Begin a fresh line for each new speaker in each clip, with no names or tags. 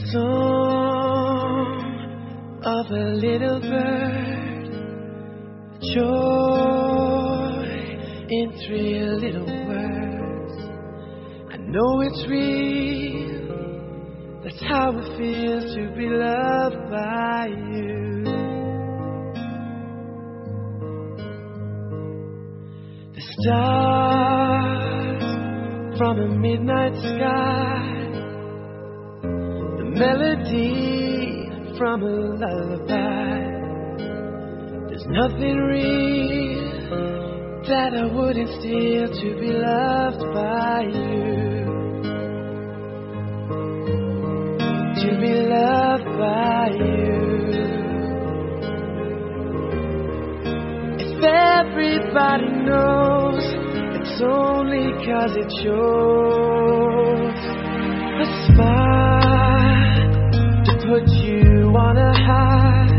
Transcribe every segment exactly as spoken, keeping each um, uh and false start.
song of a little bird, joy in three little words. I know it's real, that's how it feels to be loved by you. The stars from a midnight sky, melody from a lullaby. There's nothing real that I wouldn't steal to be loved by you. To be loved by you. If everybody knows, it's only 'cause it shows. A smile put you on a high,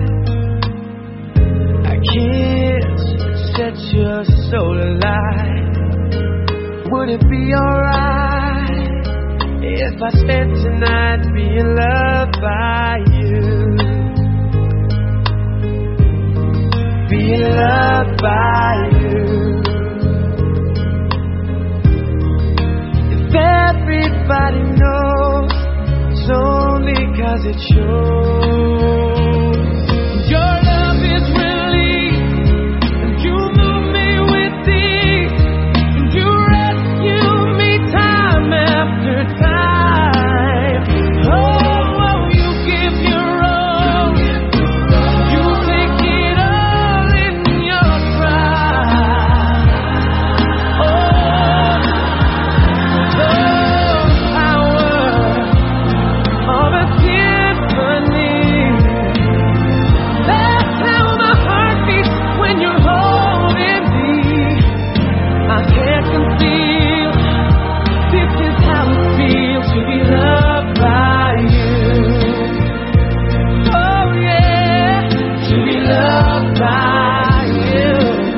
a kiss sets your soul alight. Would it be alright if I spent tonight being loved by you? Being loved by you. If everybody knows, it's only 'cause it shows. Your love is relief, and you move me with ease, and you rescue me time after time. Oh, oh, you give your all, you take it all in your stride. Oh, the power of a symphony. That's how my heart beats when you're holding me. I can't conceal, this is how it feels to be loved by you. Oh yeah, to be loved by you.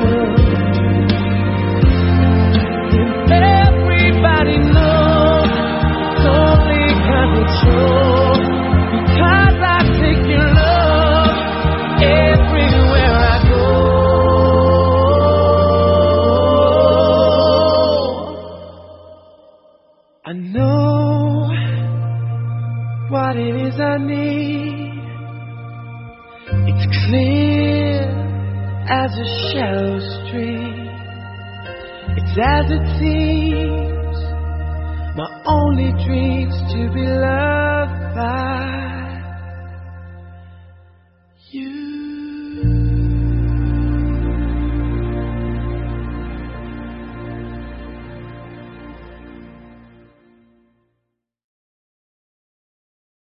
And everybody knows, it's only 'cause it shows. Because I take your love everywhere I go. I know what it is I need. It's clear as a shallow stream. It's as it seems, my only dreams to be loved